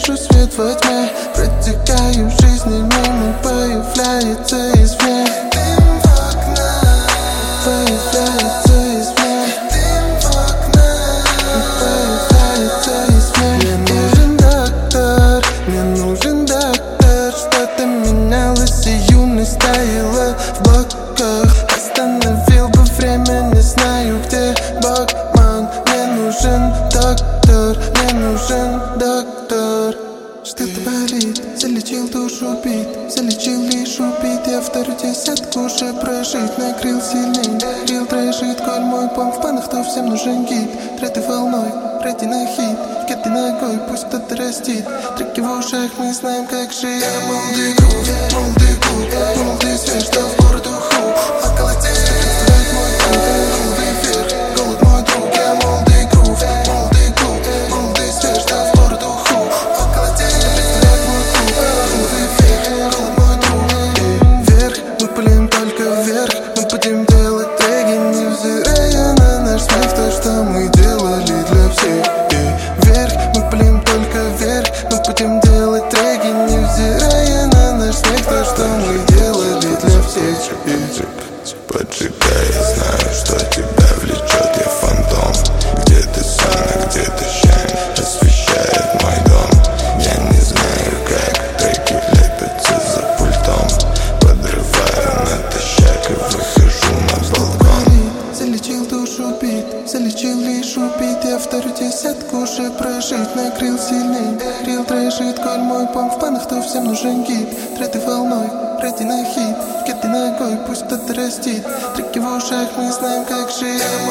вижу свет во тьме. Протекаю в жизни мимо, появляется извне. Дым в окна, появляется извне. Дым в окна, появляется извне. Мне нужен доктор, мне нужен доктор. Что-то менялось, и юность таяла в блоках. Остановил бы время, не знаю где Богман. Мне нужен доктор, мне нужен доктор. Что-то болит, залечил душу бит, залечил лишь убит. Я вторую десятку уже прожить, накрыл сильный, рил дрожит. Коль мой пом в панах, то всем нужен гид. Треты волной, пройди на хит, кеты ногой, пусть кто-то растит. Треки в ушах, мы знаем как жить. Я молодый грув, молодый клуб, молодый свет, что в бороду хук. Околотец, представляет мой путь, голубый вверх, голод мой друг. Я молодый грув, молодый клуб, молодый свет, что в бороду хук. Околотец, представляет мой путь, голубый вверх, голод мой друг. И вверх, мы пылим только вверх. Мы будем делать треки, невзирая на наш смех. То, что мы делали для всех. И вверх, мы пылим только вверх. Мы будем делать треки, невзирая на наш смех. То, что мы делали для всех. Поджигай, я знаю, что тебя влечет. Я фантом, где ты сон, а где ты щен. Освещает мой дом. Я не знаю, как треки лепятся за пультом. Подрываю натощак и выхожу на балкон. Залечил душу бит, залечил лишь убит. Я вторую десятку уже прожить, накрыл сильный, рил дрожит. Коль мой пом в панах, то всем нужен гид. Треты волной, пройди на хит, кеты ногой, пусть кто-то растит. Треки в ушах, мы знаем как жить.